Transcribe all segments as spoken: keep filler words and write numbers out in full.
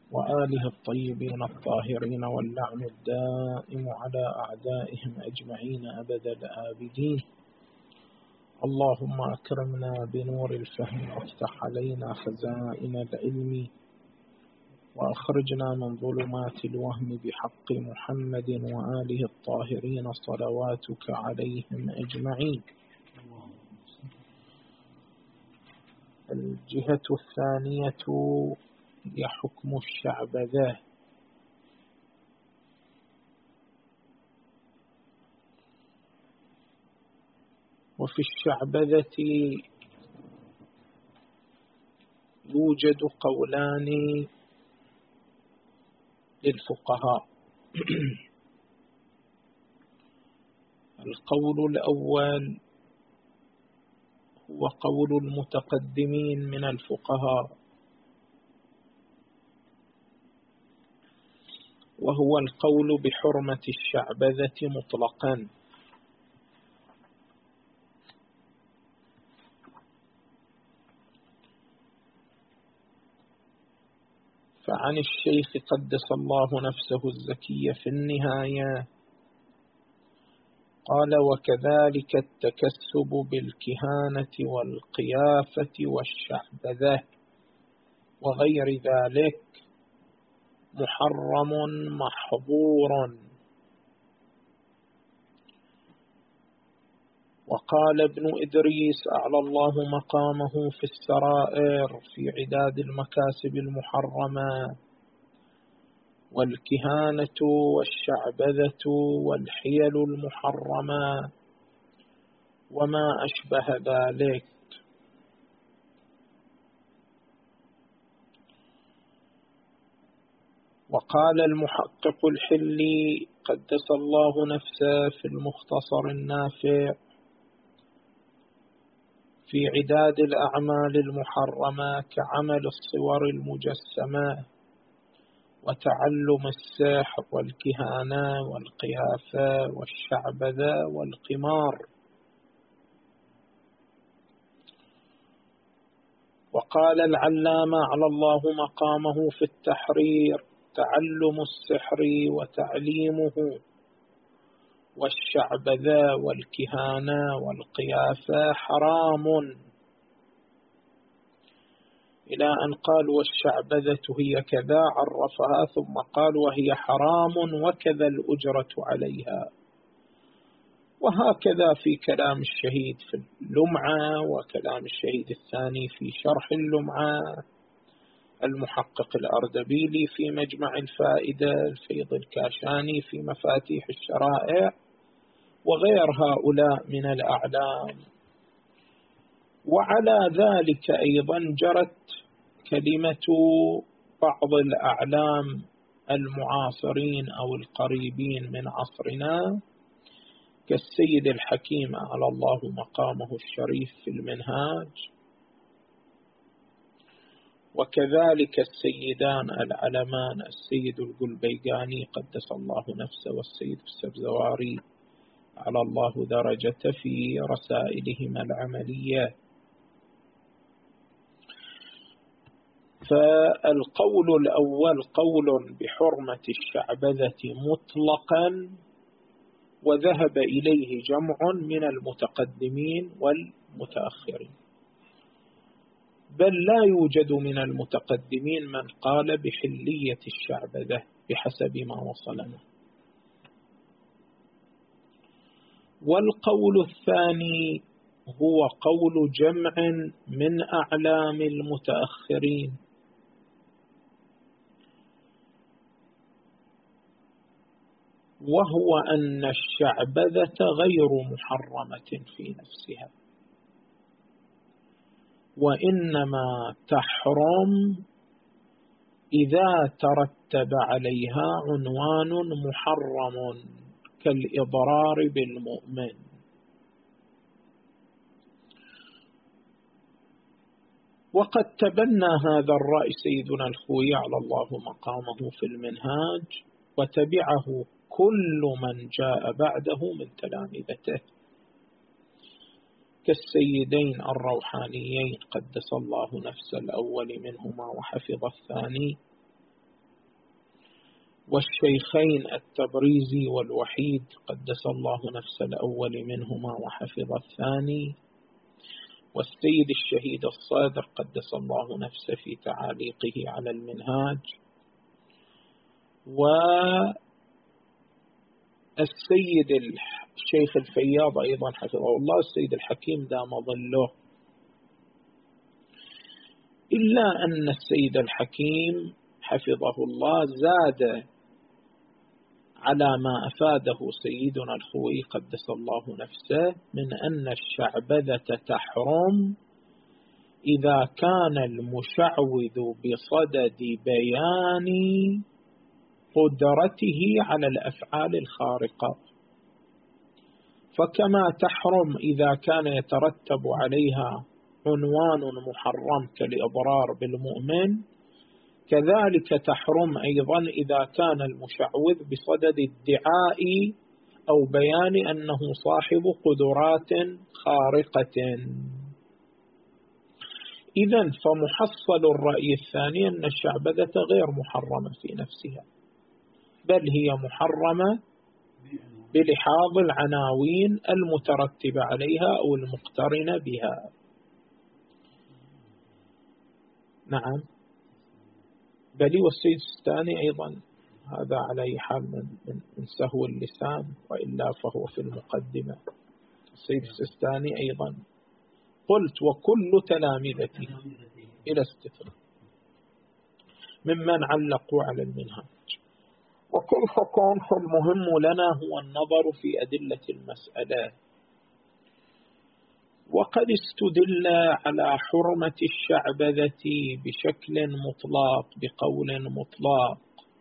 وآله الطيبين الطاهرين واللعن الدائم على أعدائهم أجمعين أبد الآبدين. اللهم أكرمنا بنور الفهم وافتح علينا خزائن العلم وأخرجنا من ظلمات الوهم بحق محمد وآله الطاهرين صلواتك عليهم أجمعين. الجهة الثانية هي حكم الشعبذة. وفي الشعبذة يوجد قولان للفقهاء. القول الأول هو قول المتقدمين من الفقهاء، وهو القول بحرمة الشعبذة مطلقا. فعن الشيخ قدس الله نفسه الزكية في النهاية قال: وكذلك التكسب بالكهانة والقيافة والشعبذة وغير ذلك محرم محظور. وقال ابن إدريس أعلى الله مقامه في السرائر في عداد المكاسب المحرمة: والكهانة والشعبذة والحيل المحرمة وما أشبه ذلك. وقال المحقق الحلي قدس الله نفسه في المختصر النافع في عداد الأعمال المحرمة كعمل الصور المجسمة وتعلم السحر والكهانة والقيافة والشعبذة والقمار. وقال العلامة على الله مقامه في التحرير: تعلم السحر وتعليمه والشعبذة والكهانة والقيافة حرام، إلى أن قال: والشعبذة هي كذا، عرفها ثم قال: وهي حرام وكذا الأجرة عليها. وهكذا في كلام الشهيد في اللمعة، وكلام الشهيد الثاني في شرح اللمعة، المحقق الأردبيلي في مجمع الفائدة، الفيض الكاشاني في مفاتيح الشرائع، وغير هؤلاء من الأعلام. وعلى ذلك أيضا جرت كلمة بعض الأعلام المعاصرين أو القريبين من عصرنا كالسيد الحكيم على الله مقامه الشريف في المنهاج، وكذلك السيدان العلمان السيد القلبيقاني قدس الله نفسه والسيد السبزواري على الله درجته في رسائلهما العملية. فالقول الأول قول بحرمة الشعبذة مطلقا، وذهب إليه جمع من المتقدمين والمتأخرين، بل لا يوجد من المتقدمين من قال بحلية الشعبذة بحسب ما وصلنا. والقول الثاني هو قول جمع من أعلام المتأخرين، وهو أن الشعبذة غير محرمة في نفسها، وإنما تحرم إذا ترتب عليها عنوان محرم كالإضرار بالمؤمن. وقد تبنى هذا الرأي سيدنا الخوي على الله مقامه في المنهاج، وتبعه كل من جاء بعده من تلامذته كالسيدين الروحانيين قدس الله نفس الأول منهما وحفظ الثاني، والشيخين التبريزي والوحيد قدس الله نفس الأول منهما وحفظ الثاني، والسيد الشهيد الصادر قدس الله نفسه في تعاليقه على المنهاج، والسيد الشيخ الفياض أيضا حفظه الله، السيد الحكيم دام ظله. إلا أن السيد الحكيم حفظه الله زاد على ما أفاده سيدنا الخوئي قدس الله نفسه من أن الشعبذة تحرم إذا كان المشعوذ بصدد بيان قدرته على الأفعال الخارقة، فكما تحرم إذا كان يترتب عليها عنوان محرم كالإضرار بالمؤمن، كذلك تحرم أيضا إذا كان المشعوذ بصدد ادعاء أو بيان أنه صاحب قدرات خارقة. إذن فمحصل الرأي الثاني أن الشعبذة غير محرمة في نفسها، بل هي محرمة بلحاظ العناوين المترتبة عليها أو المقترنة بها. نعم، بل والسيد السيستاني أيضا هذا على أي حال من, من, من سهو اللسان، وإلا فهو في المقدمة. السيد السيستاني أيضا قلت وكل تلامذتي إلى استثناء ممن علقوا على المنهاج. وكيف كان؟ فالمهم لنا هو النظر في أدلة المسألة، وقد استدل على حرمة الشعبذة بشكل مطلق بقول مطلق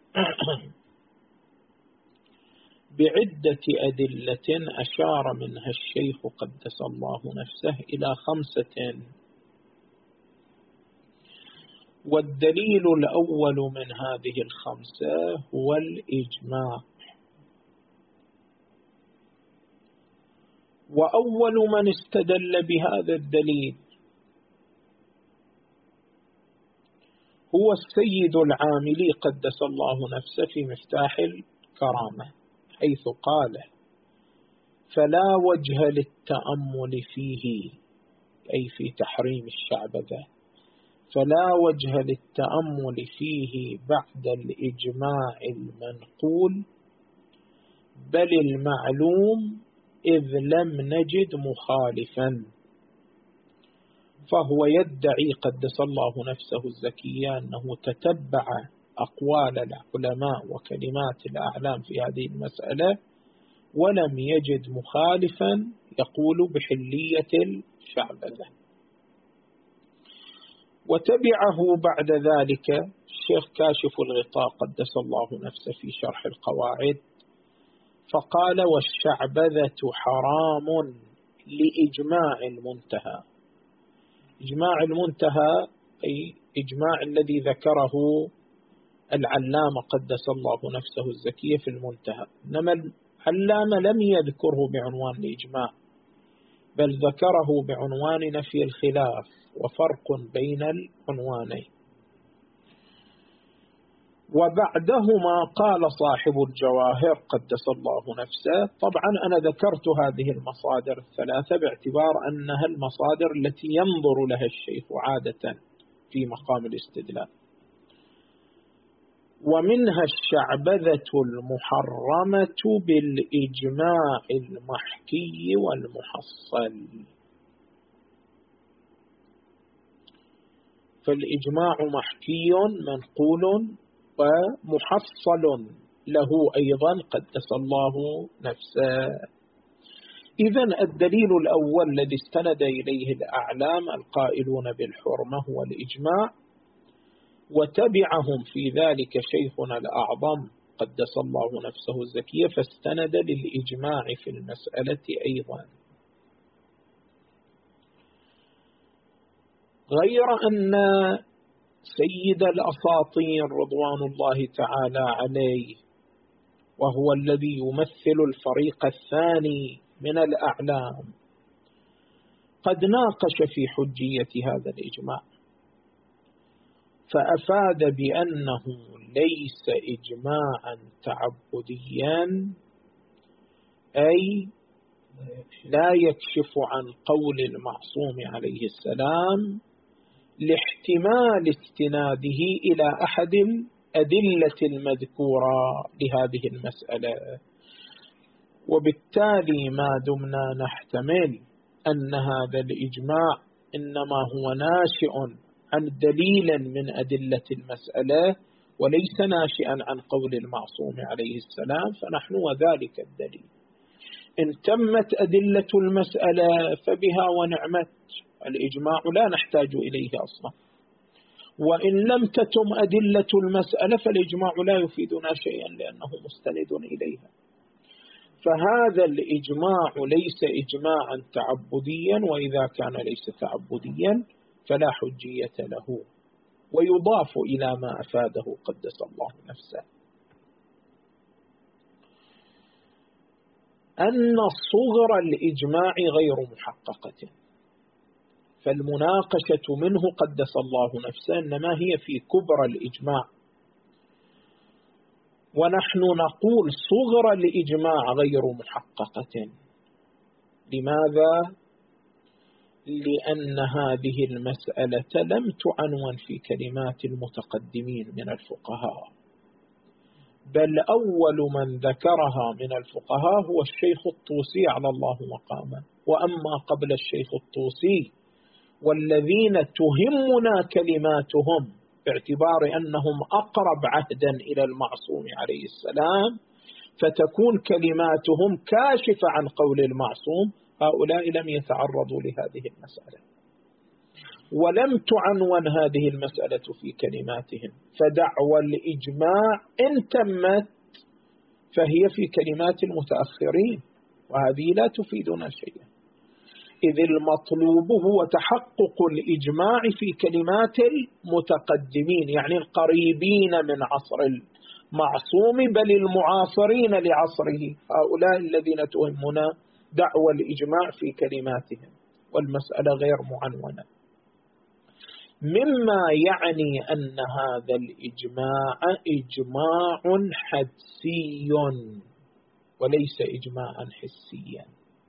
بعدة أدلة أشار منها الشيخ قدس الله نفسه إلى خمسة. والدليل الأول من هذه الخمسة هو الإجماع. وأول من استدل بهذا الدليل هو السيد العاملي قدس الله نفسه في مفتاح الكرامة، حيث قال: فلا وجه للتأمل فيه، أي في تحريم الشعبذة، فلا وجه للتأمل فيه بعد الإجماع المنقول بل المعلوم إذ لم نجد مخالفا. فهو يدعي قدس الله نفسه الزكية أنه تتبع أقوال العلماء وكلمات الأعلام في هذه المسألة ولم يجد مخالفا يقول بحلية الشعبذة. وتبعه بعد ذلك الشيخ كاشف الغطاء قدس الله نفسه في شرح القواعد فقال: والشعبذة حرام لإجماع المنتهى. إجماع المنتهى أي إجماع الذي ذكره العلامة قدس الله نفسه الزكية في المنتهى، إنما العلامة لم يذكره بعنوان الإجماع بل ذكره بعنوان نفي الخلاف وفرق بين العنوانين. وبعدهما قال صاحب الجواهر قدس الله نفسه، طبعا أنا ذكرت هذه المصادر الثلاثة باعتبار أنها المصادر التي ينظر لها الشيخ عادة في مقام الاستدلال. ومنها الشعبذة المحرمة بالإجماع المحكي والمحصل. فالإجماع محكي منقول ومحصل له أيضا قدس الله نفسه. إذن الدليل الأول الذي استند إليه الأعلام القائلون بالحرمة هو الإجماع، وتبعهم في ذلك شيخنا الأعظم قدس الله نفسه الزكية فاستند للإجماع في المسألة أيضا. غير أن سيد الأساطين رضوان الله تعالى عليه، وهو الذي يمثل الفريق الثاني من الأعلام، قد ناقش في حجية هذا الإجماع، فأفاد بأنه ليس إجماعا تعبديا أي لا يكشف عن قول المعصوم عليه السلام لاحتمال استناده إلى أحد الأدلة المذكورة لهذه المسألة. وبالتالي ما دمنا نحتمل أن هذا الإجماع إنما هو ناشئ عن دليل من أدلة المسألة وليس ناشئا عن قول المعصوم عليه السلام، فنحن وذلك الدليل. إن تمت أدلة المسألة فبها ونعمت، الإجماع لا نحتاج إليه أصلا. وإن لم تتم أدلة المسألة فالإجماع لا يفيدنا شيئا لأنه مستند إليها. فهذا الإجماع ليس إجماعا تعبديا، وإذا كان ليس تعبديا فلا حجية له، ويضاف إلى ما أفاده قدس الله نفسه أن صغر الإجماع غير محققة، فالمناقشة منه قدس الله نفسه إنما هي في كبر الإجماع، ونحن نقول صغر الإجماع غير محققة. لماذا؟ لأن هذه المسألة لم تعنون في كلمات المتقدمين من الفقهاء، بل أول من ذكرها من الفقهاء هو الشيخ الطوسي على الله مقامه. وأما قبل الشيخ الطوسي والذين تهمنا كلماتهم باعتبار أنهم أقرب عهدا إلى المعصوم عليه السلام فتكون كلماتهم كاشفة عن قول المعصوم، هؤلاء لم يتعرضوا لهذه المسألة ولم تعنون هذه المسألة في كلماتهم، فدعوى الإجماع إن تمت فهي في كلمات المتأخرين، وهذه لا تفيدنا شيئا، إذ المطلوب هو تحقق الإجماع في كلمات المتقدمين، يعني القريبين من عصر المعصوم بل المعاصرين لعصره، هؤلاء الذين تهمنا دعوى الإجماع في كلماتهم، والمسألة غير معنونة. مما يعني أن هذا الإجماع إجماع حدسي وليس إجماعا حسيا،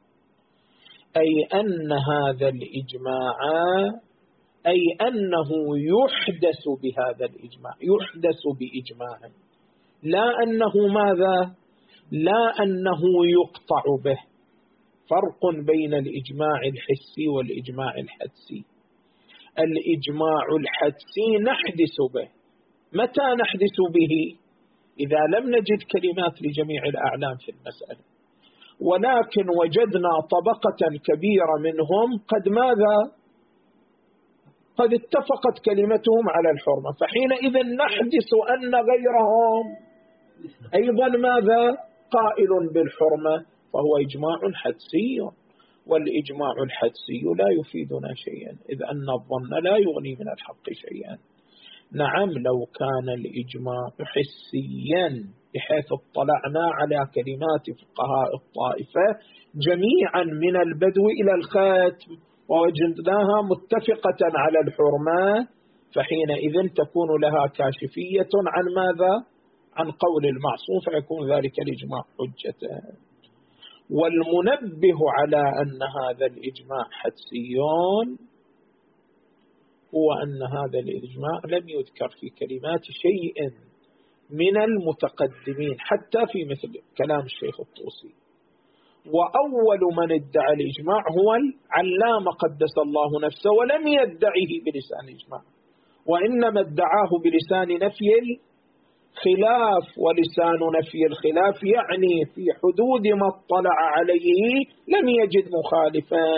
أي أن هذا الإجماع أي أنه يحدث بهذا الإجماع، يحدث بإجماع، لا أنه ماذا؟ لا أنه يقطع به. فرق بين الإجماع الحسي والإجماع الحدسي. الإجماع الحدسي نحدث به. متى نحدث به؟ إذا لم نجد كلمات لجميع الأعلام في المسألة، ولكن وجدنا طبقة كبيرة منهم قد ماذا؟ قد اتفقت كلمتهم على الحرمة، فحينئذ نحدث أن غيرهم أيضا ماذا؟ قائل بالحرمة، فهو إجماع حدسي، والإجماع الحدسي لا يفيدنا شيئا، إذ أن الظن لا يغني من الحق شيئا. نعم لو كان الإجماع حسيا بحيث اطلعنا على كلمات فقهاء الطائفة جميعا من البدو إلى الختم ووجدناها متفقة على الحرمة، فحينئذ تكون لها كاشفية عن ماذا؟ عن قول المعصوم، فيكون ذلك الإجماع حجة. والمنبه على أن هذا الإجماع حدسيون هو أن هذا الإجماع لم يذكر في كلمات شيء من المتقدمين حتى في مثل كلام الشيخ الطوسي. وأول من ادعى الإجماع هو العلامة قدس الله نفسه، ولم يدعيه بلسان الإجماع، وإنما ادعاه بلسان نفي الخلاف، ولسان نفي الخلاف يعني في حدود ما اطلع عليه لم يجد مخالفا،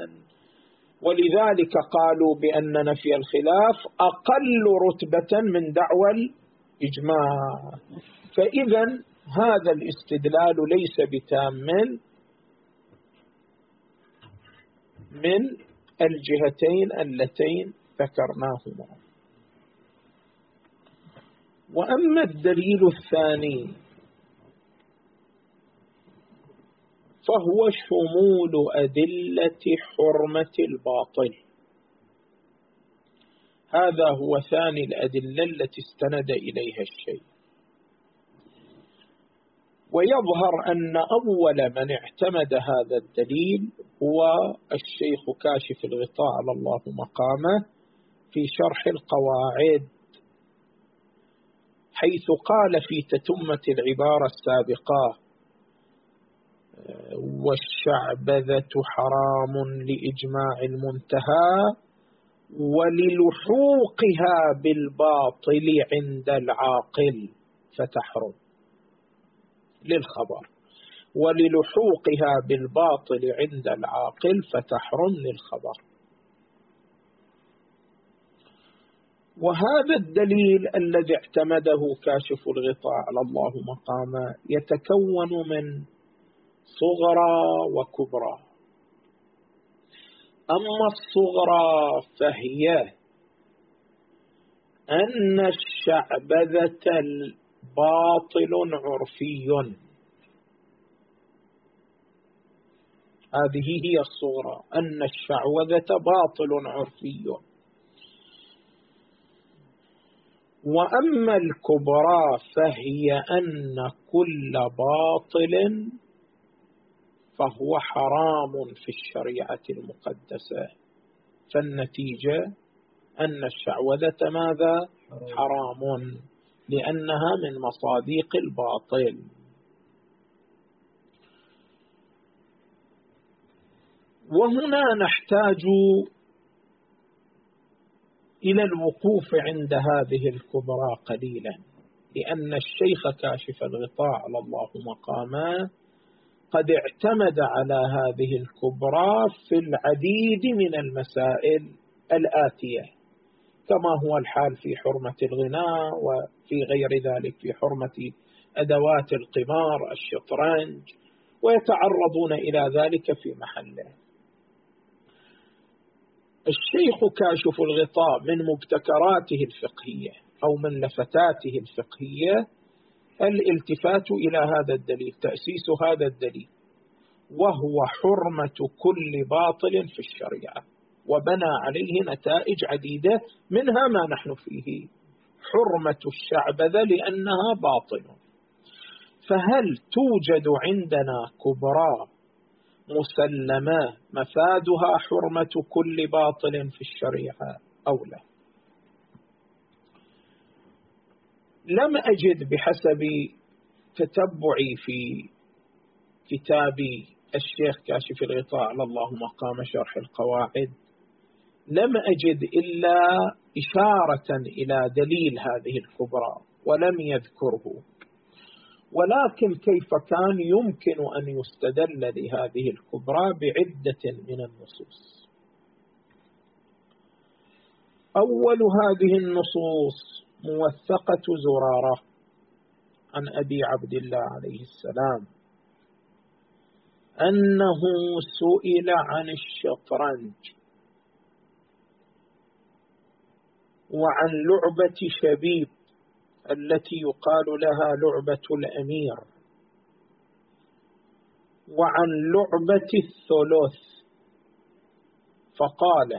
ولذلك قالوا بأن نفي الخلاف أقل رتبة من دعوى الإجماع. فإذا هذا الاستدلال ليس بتام من الجهتين اللتين ذكرناهما. وأما الدليل الثاني فهو شمول أدلة حرمة الباطل. هذا هو ثاني الأدلة التي استند إليها الشيخ. ويظهر أن أول من اعتمد هذا الدليل هو الشيخ كاشف الغطاء على الله مقامه في شرح القواعد، حيث قال في تتمة العبارة السابقة: والشعبذة حرام لإجماع المنتهى وللحوقها بالباطل عند العاقل فتحرم، للخبر، وللحوقها بالباطل عند العاقل فتحرم للخبر. وهذا الدليل الذي اعتمده كاشف الغطاء على الله مقامه يتكون من صغرى وكبرى. أما الصغرى فهي أن الشعبذة باطل عرفي، هذه هي الصغرى، أن الشعوذة باطل عرفي. وأما الكبرى فهي أن كل باطل فهو حرام في الشريعة المقدسة، فالنتيجة أن الشعوذة ماذا؟ حرام، لأنها من مصادق الباطل. وهنا نحتاج إلى الوقوف عند هذه الكبرى قليلا، لأن الشيخ كاشف الغطاء على الله مقامه قد اعتمد على هذه الكبرى في العديد من المسائل الآتية، كما هو الحال في حرمة الغناء وفي غير ذلك، في حرمة أدوات القمار الشطرنج، ويتعرضون إلى ذلك في محله. الشيخ كاشف الغطاء من مبتكراته الفقهية أو من لفتاته الفقهية الالتفات إلى هذا الدليل، تأسيس هذا الدليل، وهو حرمة كل باطل في الشريعة، وبنى عليه نتائج عديدة منها ما نحن فيه، حرمة الشعبذة لأنها باطل. فهل توجد عندنا كبرى مسلمة مفادها حرمة كل باطل في الشريعة أو لا؟ لم أجد بحسب تتبعي في كتاب الشيخ كاشف الغطاء على الله مقام شرح القواعد، لم أجد إلا إشارة إلى دليل هذه الكبرى ولم يذكره. ولكن كيف كان يمكن أن يستدل لهذه الكبرى بعدة من النصوص. أول هذه النصوص موثقة زرارة عن أبي عبد الله عليه السلام أنه سئل عن الشطرنج وعن لعبة شبيب التي يقال لها لعبة الأمير، وعن لعبة الثلث، فقال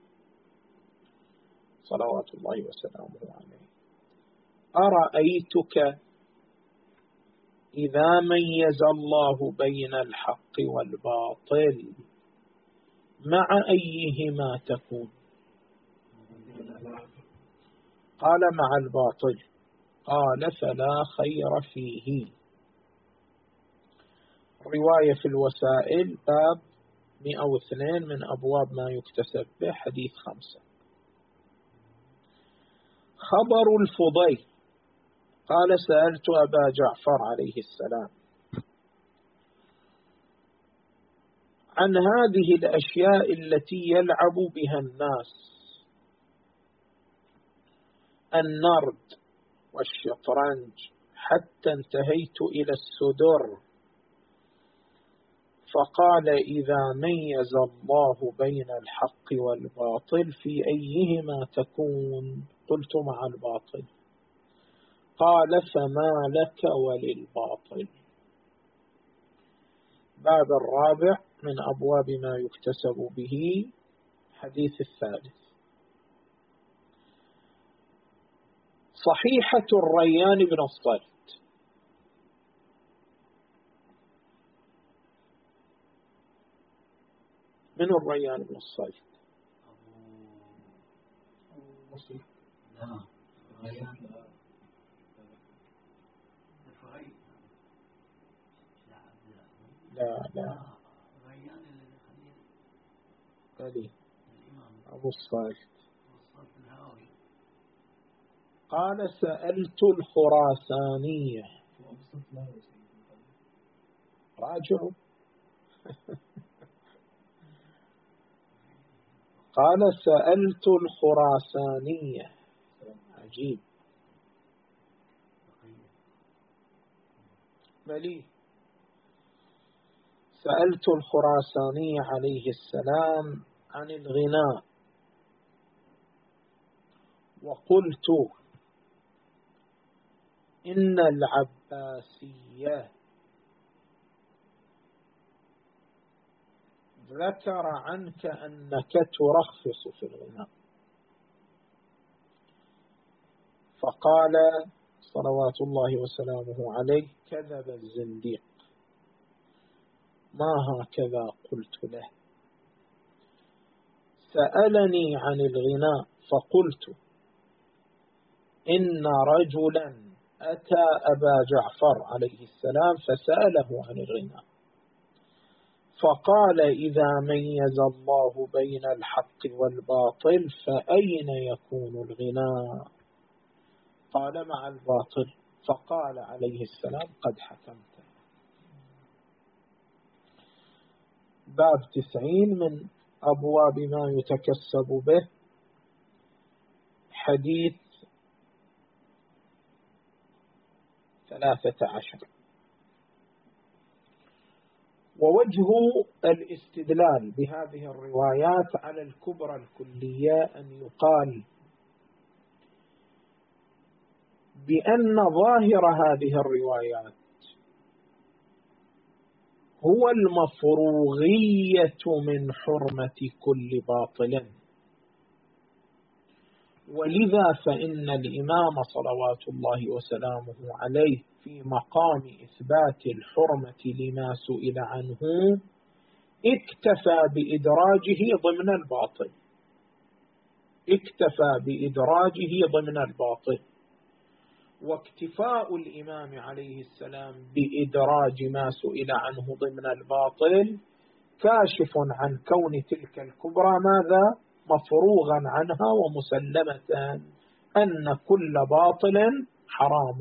صلوات الله وسلامه عليه: أرأيتك إذا ميز الله بين الحق والباطل مع أيهما تكون؟ قال: مع الباطل. قال: فلا خير فيه. رواية في الوسائل باب مئة واثنين من أبواب ما يكتسب به، حديث خمسة. خبر الفضيل قال: سألت أبا جعفر عليه السلام عن هذه الأشياء التي يلعب بها الناس، النرد والشطرنج، حتى انتهيت إلى السدر، فقال: إذا ميز الله بين الحق والباطل في أيهما تكون؟ قلت: مع الباطل. قال: فما لك وللباطل. باب الرابع من أبواب ما يكتسب به، حديث الثالث. صحيحة الريان بن الصلت. من الريان بن الصلت؟ لا لا قليل أبو الصلت. قال سألت الخراسانية. راجعوا. قال سألت الخراسانية. عجيب. ملي سألت الخراساني عليه السلام عن الغناء وقلت إن العباسية ذكر عنك أنك ترخص في الغناء، فقال صلوات الله وسلامه عليه كذب الزنديق، ما هكذا قلت له. سألني عن الغناء فقلت إن رجلا أتى أبا جعفر عليه السلام فسأله عن الغناء فقال إذا ميز الله بين الحق والباطل فأين يكون الغناء؟ قال مع الباطل. فقال عليه السلام قد حكمت. باب تسعين من أبواب ما يتكسب به، حديث ثلاثة عشر. ووجه الاستدلال بهذه الروايات على الكبرى الكلية أن يقال بأن ظاهر هذه الروايات هو المفروغية من حرمة كل باطل، ولذا فإن الإمام صلوات الله وسلامه عليه في مقام إثبات الحرمة لما سئل عنه اكتفى بإدراجه ضمن الباطل، اكتفى بإدراجه ضمن الباطل. واكتفاء الإمام عليه السلام بإدراج ما سئل عنه ضمن الباطل كاشف عن كون تلك الكبرى ماذا؟ مفروغا عنها ومسلمة أن كل باطل حرام.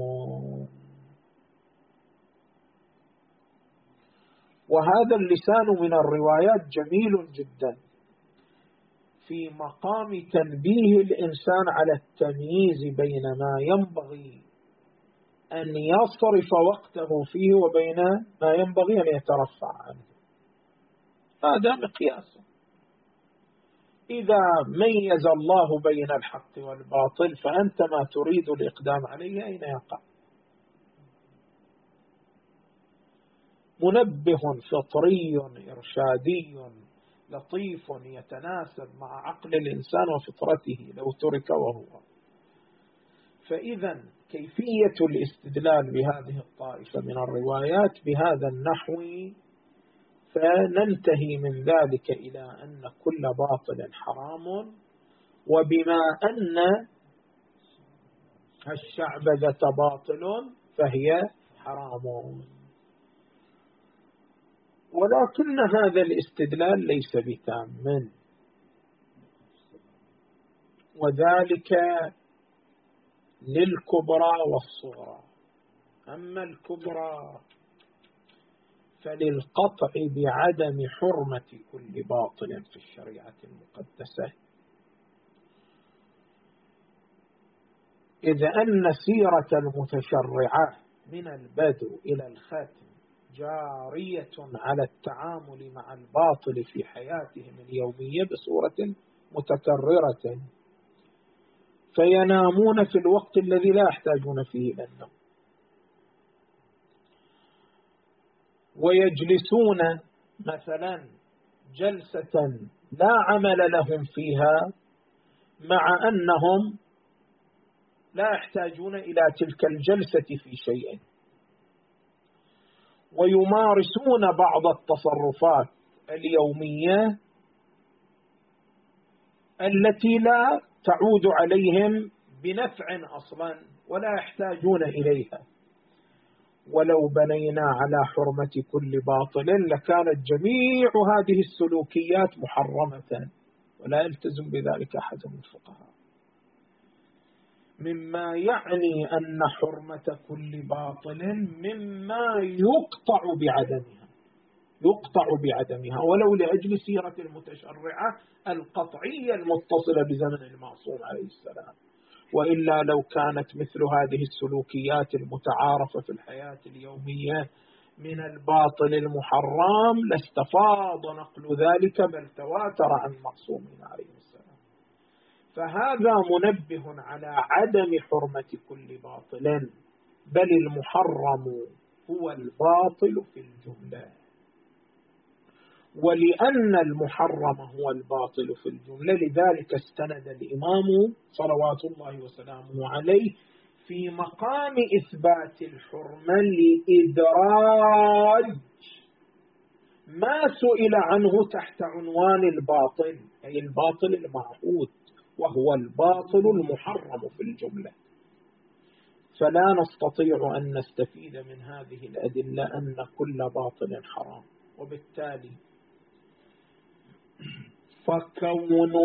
وهذا اللسان من الروايات جميل جدا في مقام تنبيه الإنسان على التمييز بين ما ينبغي أن يصرف وقته فيه وبين ما ينبغي أن يترفع عنه. هذا مقياس. إذا ميز الله بين الحق والباطل فأنت ما تريد الإقدام عليه أين يقع؟ منبه فطري إرشادي لطيف يتناسب مع عقل الإنسان وفطرته لو ترك وهو. فإذا كيفية الاستدلال بهذه الطائفة من الروايات بهذا النحو، فننتهي من ذلك إلى أن كل باطل حرام، وبما أن الشعبذة باطل فهي حرام. ولكن هذا الاستدلال ليس بتام، وذلك للكبرى والصغرى. أما الكبرى فللقطع بعدم حرمة كل باطل في الشريعة المقدسة، إذ أن سيرة المتشرعة من البدء إلى الختم جارية على التعامل مع الباطل في حياتهم اليومية بصورة متكررة، فينامون في الوقت الذي لا يحتاجون فيه إلى النوم، ويجلسون مثلا جلسة لا عمل لهم فيها مع أنهم لا يحتاجون إلى تلك الجلسة في شيء، ويمارسون بعض التصرفات اليومية التي لا تعود عليهم بنفع أصلا ولا يحتاجون إليها. ولو بنينا على حرمة كل باطل لكانت جميع هذه السلوكيات محرمة، ولا يلتزم بذلك أحد من الفقهاء، مما يعني أن حرمة كل باطل مما يقطع بعدمها يقطع بعدمها ولو لأجل سيرة المتشرعة القطعية المتصلة بزمن المعصوم عليه السلام. وإلا لو كانت مثل هذه السلوكيات المتعارفة في الحياة اليومية من الباطل المحرم لاستفاض نقل ذلك بل تواتر عن معصومين عليه السلام. فهذا منبه على عدم حرمة كل باطل، بل المحرم هو الباطل في الجملة. ولأن المحرم هو الباطل في الجملة لذلك استند الإمام صلوات الله وسلامه عليه في مقام إثبات الحرمة لإدراج ما سئل عنه تحت عنوان الباطل، أي الباطل المعهود، وهو الباطل المحرم في الجملة. فلا نستطيع أن نستفيد من هذه الأدلة أن كل باطل حرام، وبالتالي فكون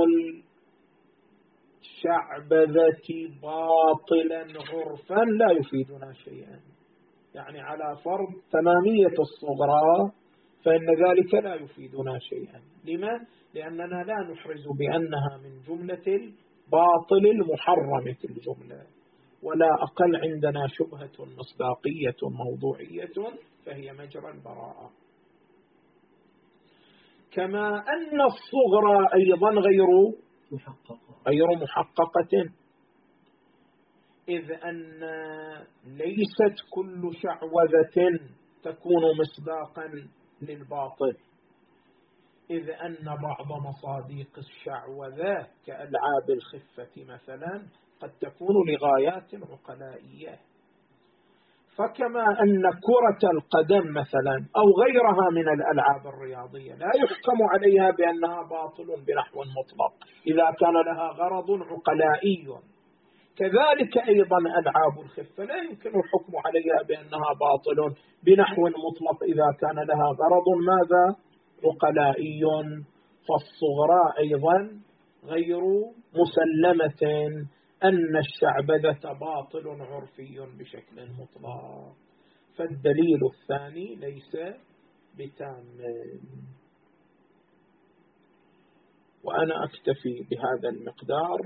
الشعبذة باطلا عرفا لا يفيدنا شيئا. يعني على فرض تمامية الصغرى فإن ذلك لا يفيدنا شيئا. لما؟ لأننا لا نحرز بأنها من جملة الباطل المحرم في الجملة، ولا أقل عندنا شبهة مصداقية موضوعية فهي مجرى البراءة. كما أن الصغرى أيضا غير محققة غير محققة إذ أن ليست كل شعوذة تكون مصداقا للباطل، إذ أن بعض مصاديق الشعوذة كألعاب الخفة مثلا قد تكون لغايات عقلائية. فكما أن كرة القدم مثلا أو غيرها من الألعاب الرياضية لا يحكم عليها بأنها باطل بنحو مطلق إذا كان لها غرض عقلائي، كذلك أيضا ألعاب الخفة لا يمكن الحكم عليها بأنها باطل بنحو مطلق إذا كان لها غرض ماذا؟ عقلائي. فالصغرى أيضا غير مسلمة أن الشعبذة باطل عرفي بشكل مطلق. فالدليل الثاني ليس بتام. وأنا أكتفي بهذا المقدار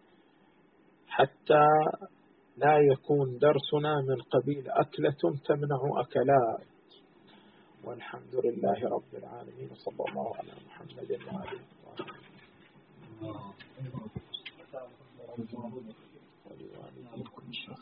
حتى لا يكون درسنا من قبيل أكلة تمنع أكلات. والحمد لله رب العالمين، صلى الله على محمد وعلى آله وصحبه.